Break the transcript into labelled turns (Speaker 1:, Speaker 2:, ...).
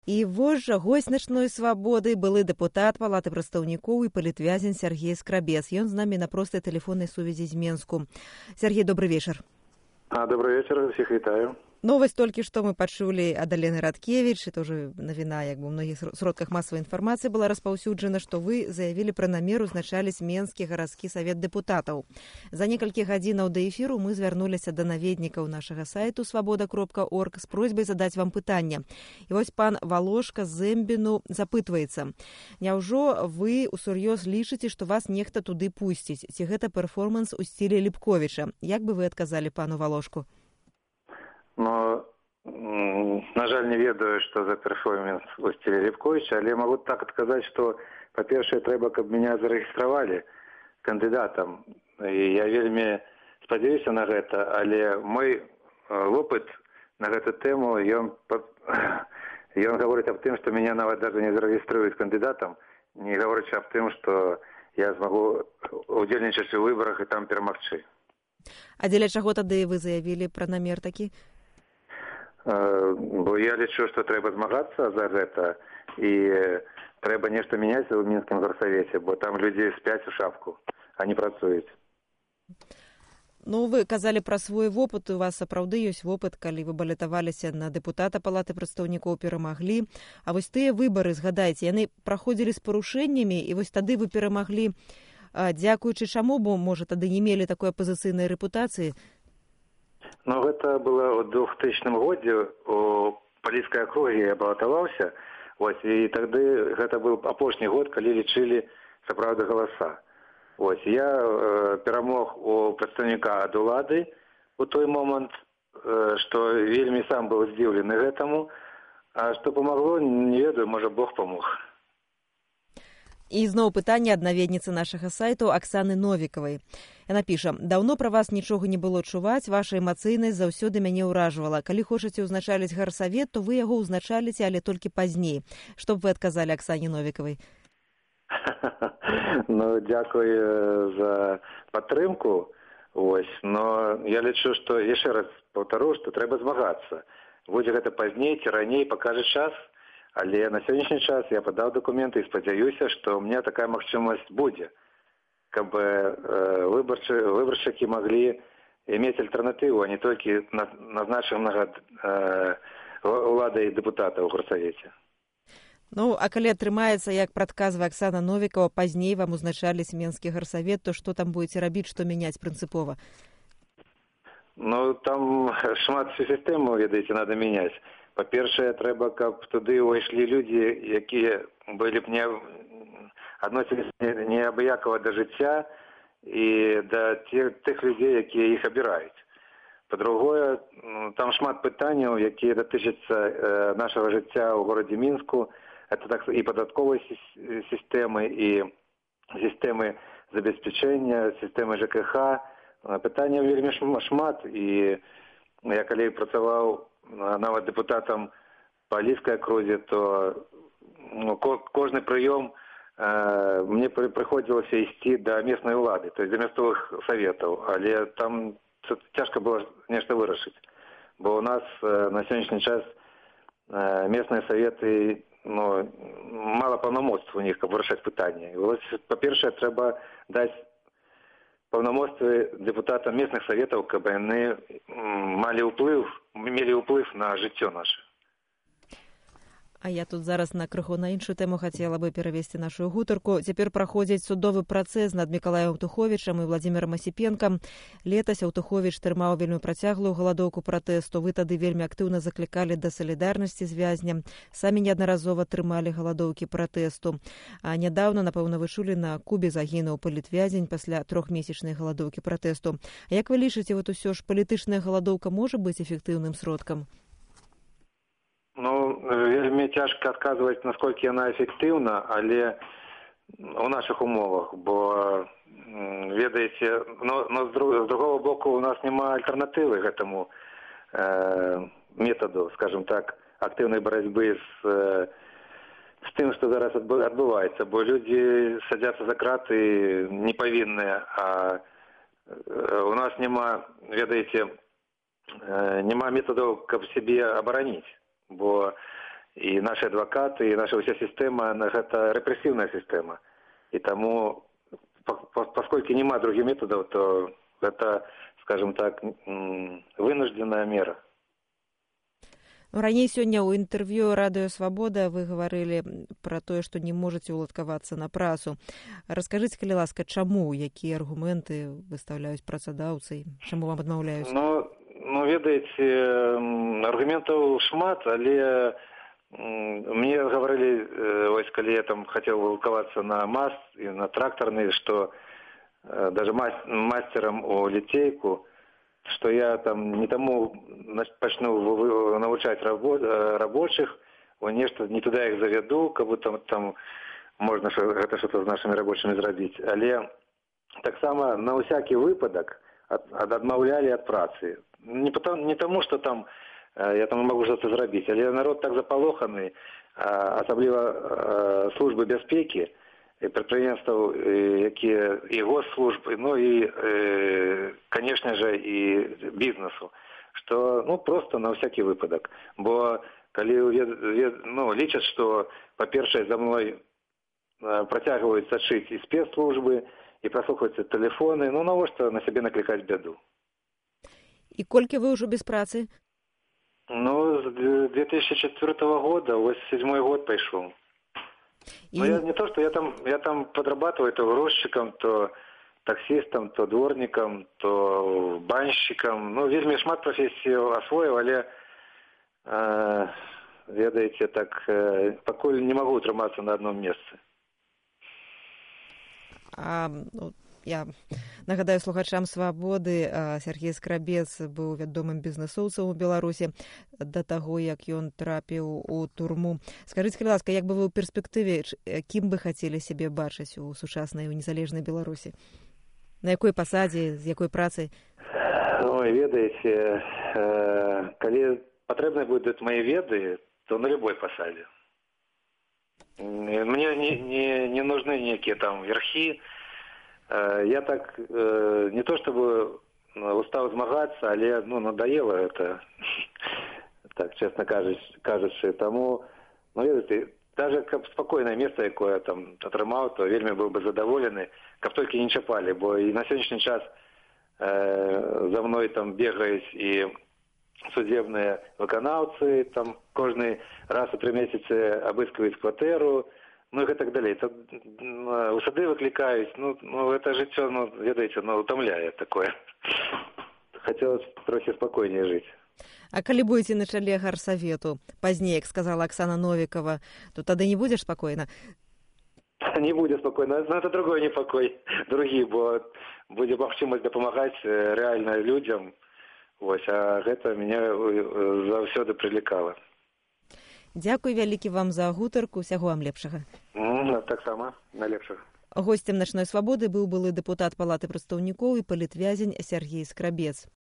Speaker 1: І вось жа госць начной свабоды, былы дэпутат Палаты прадстаўнікоў і палітвязень Сергей Скрабец. Ён з намі на простай тэлефоннай сувязі з Менску. Сергей, добрый вечар.
Speaker 2: Добрый вечар, всіх вітаю.
Speaker 1: Новость толькі што мы пачулі ад Алены Радкевіч, это ўжо навіна, як бы ў многіх сродках масавай інфармацыі была распаўсюджана, што вы заявілі пра намер узначаліць Менскі гарадскі савет дэпутатаў. За некалькі гадзінаў да эфіру мы звярнуліся да наведнікаў нашага сайту свабода.орг з просьбай задаць вам пытанне. І вось пан Волошка з Зэмбіну запытваецца: няўжо вы усур'ёз лічыце, што вас нехта туды пусціць? Ці гэта перформанс у стілі Ліпковіча? Як бы вы адказалі пану Волошку?
Speaker 2: Но, на жаль, не ведаю, што за перформанс у стілі Ліпковіча, але магу так адказаць, што, па-першае, трэба, каб мяне зарэгістравалі кандыдатам. І я вельмі спадзяюся на гэта, але мой вопыт на гэту тэму, ён гаворыць аб тым, што мяне нават даже не зарэгіструюць кандыдатам, не гаворыць аб тым, што я змагу удзельнічаць у выбарах і там перамагчы.
Speaker 1: А дзеля чаго тады вы заявілі пра намер такі?
Speaker 2: Бо я лічу, што трэба змагацца за гэта і трэба нешта мяняць у Мінскім гарсавеце, бо там людзі спяць у шапку, а не працуюць.
Speaker 1: Ну, вы казалі пра свой вопыт, у вас сапраўды ёсць вопыт, калі вы балятаваліся на дэпутата Палаты прадстаўнікоў, перамаглі. А вось тыя выбары, згадайце, яны праходзілі з парушэннямі, і вось тады вы перамаглі дзякуючы чаму, бо, можа, тады не мелі такой апазіцыйнай рэпутацыі?
Speaker 2: Ну, гэта было ў 2000 годзе, у Паліцкай акругі я балатаваўся, і тады гэта быў апошні год, калі лічылі сапраўды галаса. Я перамог у прадстаўніка ад улады у той момант, што вельмі сам быў здзіўлены гэтаму, а што памагло, не ведаю, можа, Бог памог.
Speaker 1: І зноў пытанне ад наведніцы нашага сайту Аксаны Новікавай. Яна піша: «Даўно пра вас нічога не было чуваць, ваша эмацыйнасць заўсёды мяне ўражвала. Калі хочаце ўзначаліць гарсавет, то вы яго ўзначаліце, але толькі пазней». Што б вы адказалі Аксане Новікавай?
Speaker 2: Ну, дзякую за падтрымку. Но я лічу, што, яшчэ раз паўтару, што трэба змагацца. Будзе гэта пазней ці раней, пакажа час. Але на сённяшні час я падаў дакументы і спадзяюся, што ў мяне такая магчымасць будзе, каб выбаршчыкі маглі мець альтэрнатыву, а не толькі назначанага уладай дэпутата ў гарсавеце.
Speaker 1: Ну, а калі атрымаецца, як прадказвае Аксана Новікава, пазней вам узначаліць Менскі гарсавет, то што там будзеце рабіць, што мяняць прынцыпова?
Speaker 2: Ну, там шмат сістэмаў, ведаеце, надо мяняць. Па-першае, трэба, каб туды ўвайшлі людзі, якія былі б адносіліся неабыякава да жыцця і да тых людзей, якія іх абіраюць. Па-другое, там шмат пытанняў, якія датычацца нашага жыцця ў горадзе Мінску. Это так і падатковай сістэмы, і сістэмы забеспячэння, сістэмы ЖКХ. Пытанняў вельмі шмат, і я калі працаваў нават дэпутатам па Паліцкай акрузе, то кожны прыём мне прыходзілася ісці да местнай улады, то есть да мясцовых саветаў, але там цяжка было нешта вырашыць, бо у нас на сённяшні час местныя саветы, мала паўнамоцтв у них, каб вырашаць пытанні. Па-першае, трэба даць паўнамоцтвы дэпутатам местных саветаў, каб яны мелі ўплыв на жыццё наше.
Speaker 1: А я тут зараз на крыху на іншую тэму хацела бы перавесці нашу гутарку. Цяпер праходзіць судовы працэс над Мікалаем Аўтуховічам і Владзімірам Асіпенкам. Летась Аўтуховіч трымаў вельмі працяглую галадоўку пратэсту. Вы тады вельмі актыўна заклікалі да салідарнасці з вязнем. Самі неаднаразова трымалі галадоўкі пратэсту. А нядаўна, напэўна, вы чулі, на Кубе загінуў палітвязень пасля 3-месячнай галадоўкі пратэсту. А як вы лічыце, усё ж палітычная галадоўка можа быць эфектыўным сродкам?
Speaker 2: Ну, вельмі цяжка адказваць, насколькі яна эфектыўна, але у нашых умовах, бо, ведаеце, но з другого боку у нас няма альтэрнатывы гэтаму метаду, скажем так, актыўнай барацьбы з тым, што зараз адбываецца, бо людзі садзяцца за краты не павінныя, а у нас няма, ведаеце, няма метадаў, каб сябе абараніць. Бо і наши адвокаты, і наша ўся сістэма, гэта рэпрэсіўная сістэма. І таму, пасколькі няма другіх метадаў, то гэта, скажем так, вынужденная мера.
Speaker 1: Раней сёння ў інтэрв'ю радыё «Свабода» вы гаварылі пра тое, што не можаце ўладкавацца на працу. Раскажыце, калі ласка, чаму, якія аргументы выстаўляюць працадаўцы, чаму вам адмаўляюць?
Speaker 2: Ну, ведаеце, аргументаў шмат, але мне гаварылі, вось калі я там хацеў ўладкавацца на МАЗ і на трактарны, што даже мастерам у ліцейку, что я там не тому начну навучать рабочих, нешта не туда их заведу, как будто там можно это что-то с нашими рабочими зрабіць. Але таксама на усякі выпадак адмаўлялі ад працы. Не тому, что там я там могу что-то зрабіць, але народ так запалоханы, асабліва службы бяспекі, прадпрыемстваў, якія і госслужбы, ну і, конечно же, і бізнесу, што, ну, просто на всякі выпадак. Бо калі лічаць, што, па-першае, за мной працягваюць сачыць і спецслужбы, і праслухваюцца тэлефоны, ну, навошта на сябе наклікаць бяду.
Speaker 1: І колькі вы ўжо без працы?
Speaker 2: Ну, з 2004 года, вось 7-й год пайшоў. Ну, я не то, что я там подрабатываю то грузчиком, то таксистом, то дворником, то банщиком. Ну, вельмі шмат профессий освоил, але, ведаете, так, пакуль не могу трымацца на одном месцы.
Speaker 1: Я нагадаю слухачам «Свабоды», Сергей Скрабец быў вядомым бізнесоўцам у Беларусі да таго, як ён трапіў у турму. Скажыце, калі ласка, як бы вы ў перспектыве, кім бы хацелі сябе бачыць у сучаснай, у незалежнай Беларусі? На якой пасадзе, з якой працай?
Speaker 2: Ой, ведаеце, калі патрэбны будуць мае веды, то на любой пасадзе. Мне не нужны нейкія там верхі. Я так, не то чтобы устал змагацца, але, надоело это, так, честно кажучи. Тому, ведаете, даже каб спокойное место, якое я там атрымаў, то вельмі был бы задоволены, каб толькі не чапалі, бо і на сённяшні час за мной там бегаюць і судебныя выканаўцы, там кожны раз у 3 месяцы абыскваюць кватэру, ну і так далей. У сады выклікаюць, это жыццё, ведаеце, утомляе такое. Хотелось трохи спокойнее жить.
Speaker 1: А калі будете на чале гарсавету, пазней, як сказала Оксана Новикова, то тады не будешь спокойно?
Speaker 2: Не будет спокойно, но это другой непокой, другі, бо будзе магчымасць дапамагаць рэальна людзям, вось, а гэта мяне заўсёды прывлекала.
Speaker 1: Дзякуй вялікі вам за гутарку, усяго вам лепшага.
Speaker 2: Таксама, найлепшага.
Speaker 1: Госцем «Начной свабоды» быў былы дэпутат Палаты прадстаўнікоў і палітвязень Сергей Скрабец.